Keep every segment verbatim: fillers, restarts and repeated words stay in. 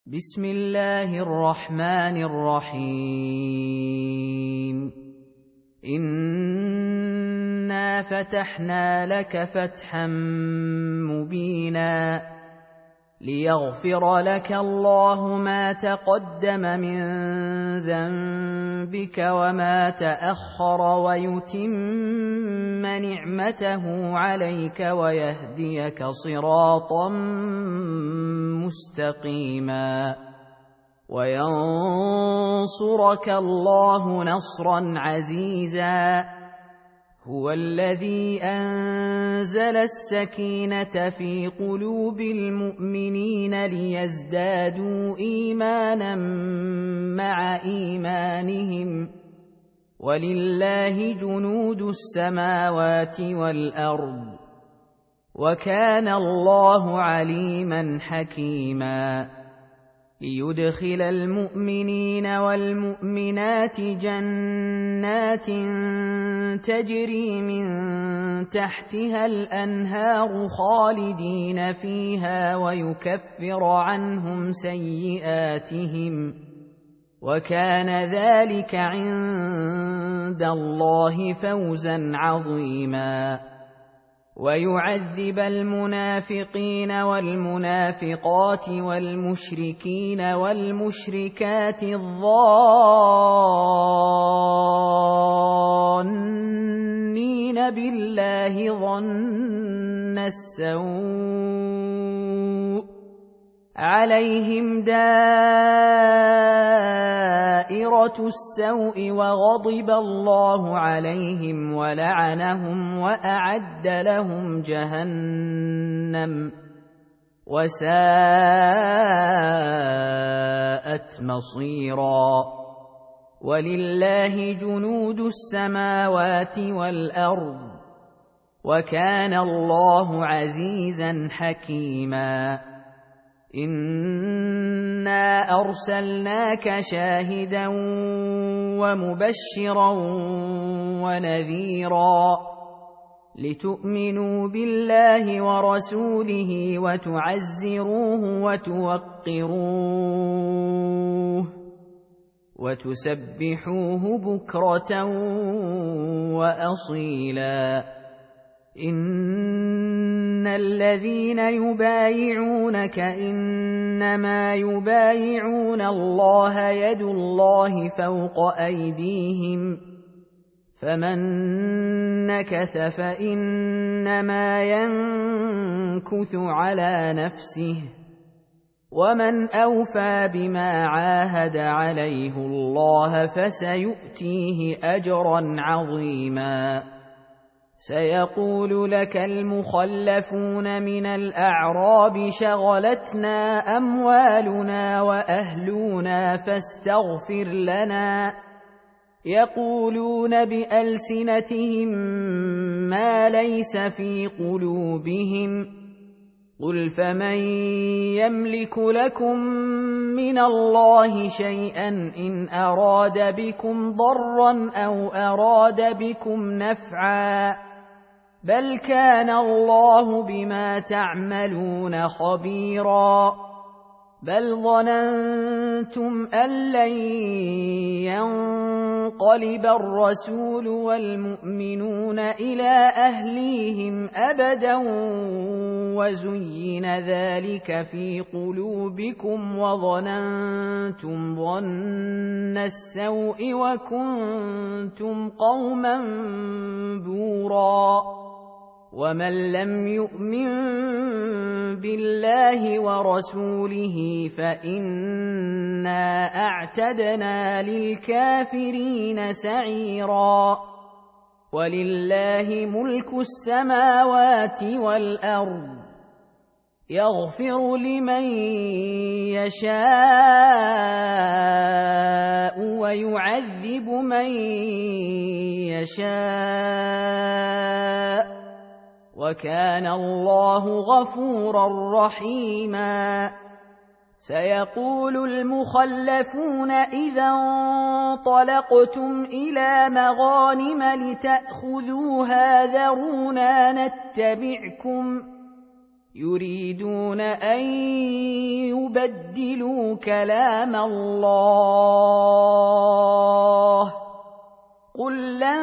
بسم الله الرحمن الرحيم إنا فتحنا لك فتحا مبينا ليغفر لك الله ما تقدم من ذنبك وما تأخر ويتم نعمته عليك ويهديك صراطا مستقيما وينصرك الله نصرا عزيزا هو الذي أنزل السكينة في قلوب المؤمنين ليزدادوا إيمانا مع إيمانهم ولله جنود السماوات والأرض وكان الله عليما حكيما ليدخل المؤمنين والمؤمنات جنات تجري من تحتها الأنهار خالدين فيها ويكفر عنهم سيئاتهم وكان ذلك عند الله فوزا عظيما ويعذب المنافقين والمنافقات والمشركين والمشركات الظانين بالله ظن السوء عليهم دائرة السوء وغضب الله عليهم ولعنهم وأعد لهم جهنم وساءت مصيرا ولله جنود السماوات والأرض وكان الله عزيزا حكيما إنا أرسلناك شاهدا ومبشرا ونذيرا لتؤمنوا بالله ورسوله وتعزروه وتوقروه وتسبحوه بكرة وأصيلا إن الذين يبايعونك إنما يبايعون الله يد الله فوق أيديهم فمن نكث فإنما ينكث على نفسه ومن أوفى بما عاهد عليه الله فسيؤتيه أجرا عظيما سيقول لك المخلفون من الأعراب شغلتنا أموالنا وأهلنا فاستغفر لنا يقولون بألسنتهم ما ليس في قلوبهم قل فمن يملك لكم من الله شيئا إن أراد بكم ضرا أو أراد بكم نفعا بل كان الله بما تعملون خبيرا بل ظننتم أن لن ينقلب الرسول والمؤمنون إلى أهليهم أبدا وزين ذلك في قلوبكم وظننتم ظن السوء وكنتم قوما بورا ومن لم يؤمن بالله ورسوله فإنا أعتدنا للكافرين سعيرا ولله ملك السماوات والأرض يغفر لمن يشاء ويعذب من يشاء وكان الله غفورا رحيما سيقول المخلفون إذا انطلقتم إلى مغانم لتأخذوها ذرونا نتبعكم يريدون أن يبدلوا كلام الله قل لن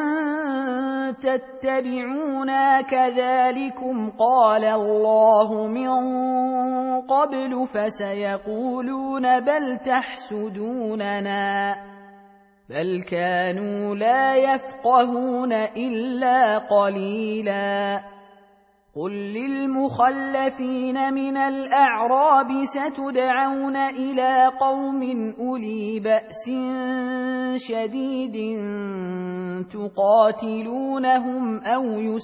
تتبعونا كذلكم قال الله من قبل فسيقولون بل تحسدوننا بل كانوا لا يفقهون إلا قليلا قل للمخلفين من الأعراب ستدعون إلى قوم أولي بأس شديد تقاتلونهم أو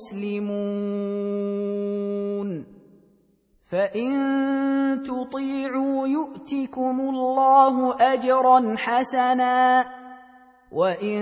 يسلمون فإن تطيعوا يؤتكم الله أجرا حسنا وإن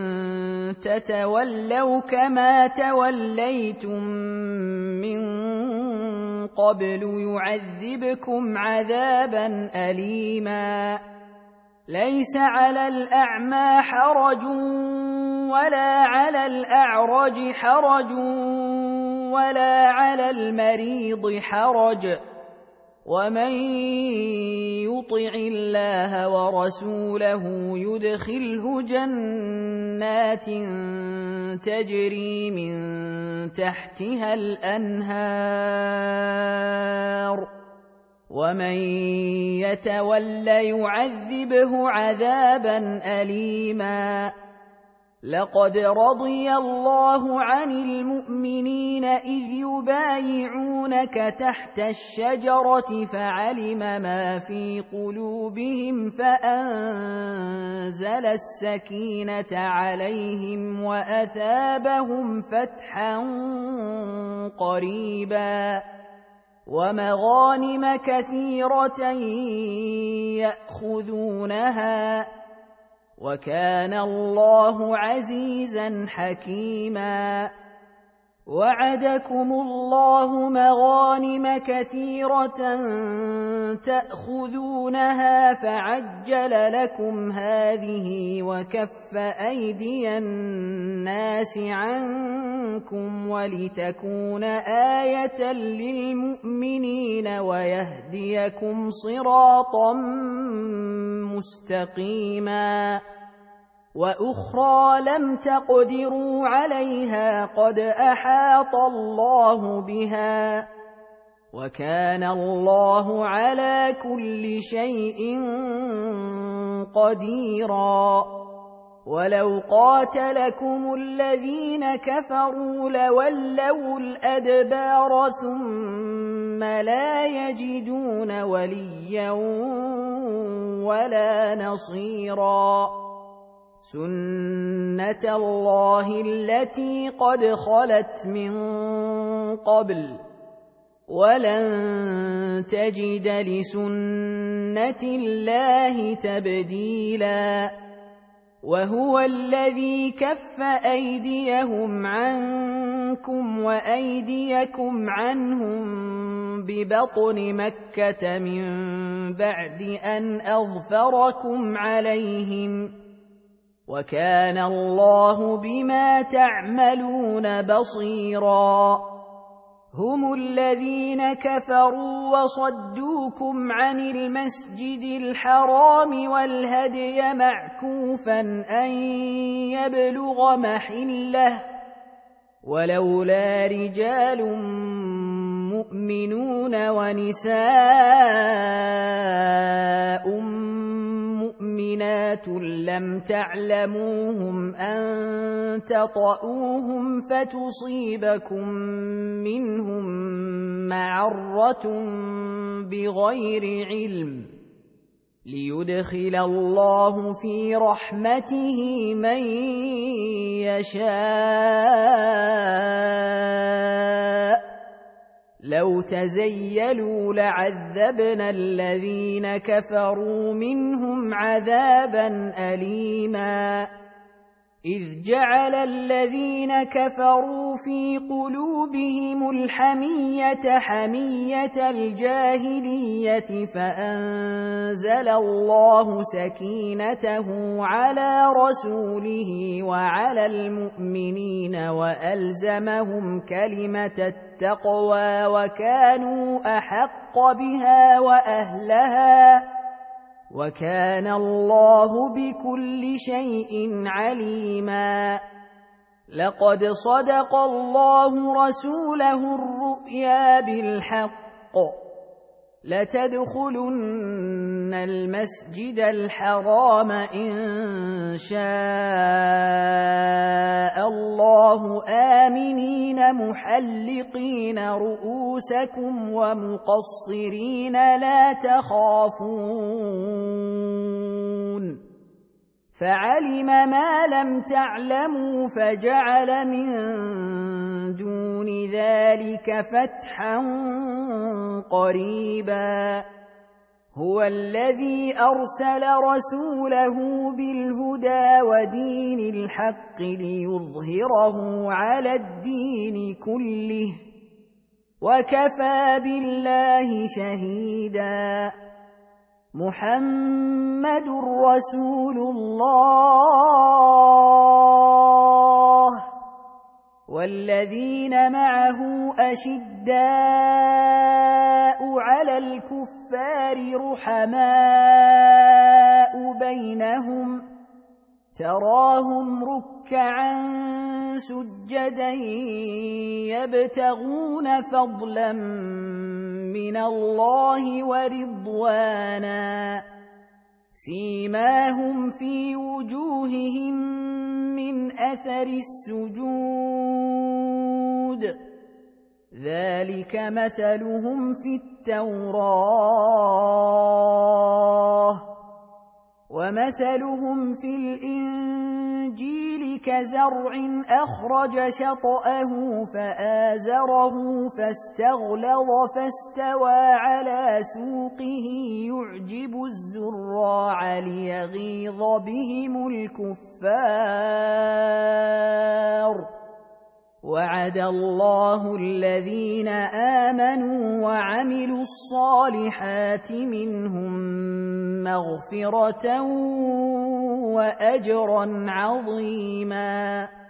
تتولوا كما توليتم من قبل يعذبكم عذابا أليما ليس على الأعمى حرج ولا على الأعرج حرج ولا على المريض حرج ومن يطع الله ورسوله يدخله جنات تجري من تحتها الأنهار ومن يتول يعذبه عذابا أليما لقد رضي الله عن المؤمنين إذ يبايعونك تحت الشجرة فعلم ما في قلوبهم فأنزل السكينة عليهم وأثابهم فتحا قريبا ومغانم كثيرة يأخذونها وكان الله عزيزا حكيما وعدكم الله مغانم كثيرة تأخذونها فعجل لكم هذه وكف أيدي الناس عنكم ولتكون آية للمؤمنين ويهديكم صراطا مستقيما وأخرى لم تقدروا عليها قد أحاط الله بها وكان الله على كل شيء قديرا ولو قاتلكم الذين كفروا لولوا الأدبار ثم لا يجدون وليا ولا نصيرا سنة الله التي قد خلت من قبل ولن تجد لسنة الله تبديلا وهو الذي كف أيديهم عنكم وأيديكم عنهم ببطن مكة من بعد أن أظفركم عليهم وكان الله بما تعملون بصيرا هم الذين كفروا وصدوكم عن المسجد الحرام والهدي معكوفا أن يبلغ محله ولولا رجال مؤمنون ونساء مؤمنات لم تعلموهم أن تطؤوهم فتصيبكم منهم معرة بغير علم ليدخل الله في رحمته من يشاء لو تزيلوا لعذبنا الذين كفروا منهم عذابا أليما إذ جعل الذين كفروا في قلوبهم الحمية حمية الجاهلية فأنزل الله سكينته على رسوله وعلى المؤمنين وألزمهم كلمة التقوى وكانوا أحق بها وأهلها وكان الله بكل شيء عليما. لقد صدق الله رسوله الرؤيا بالحق لتدخلن المسجد الحرام إن شاء الله آمنين محلقين رؤوسكم ومقصرين لا تخافون فعلم ما لم تعلموا فجعل من دون ذلك فتحا قريبا. هو الذي أرسل رسوله بالهدى ودين الحق ليظهره على الدين كله وكفى بالله شهيدا. محمد رسول الله والذين معه أشداء على الكفار رحماء بينهم تراهم ركعا سجدا يبتغون فضلا من الله ورضوانا سيماهم في وجوههم من أثر السجود ذلك مثلهم في التوراة ومثلهم في الإنجيل كزرع أخرج شطأه فآزره فاستغلظ فاستوى على سوقه يعجب الزراع ليغيظ بهم الكفار. وعد الله الذين آمنوا وعملوا الصالحات منهم مغفرة وأجرا عظيما.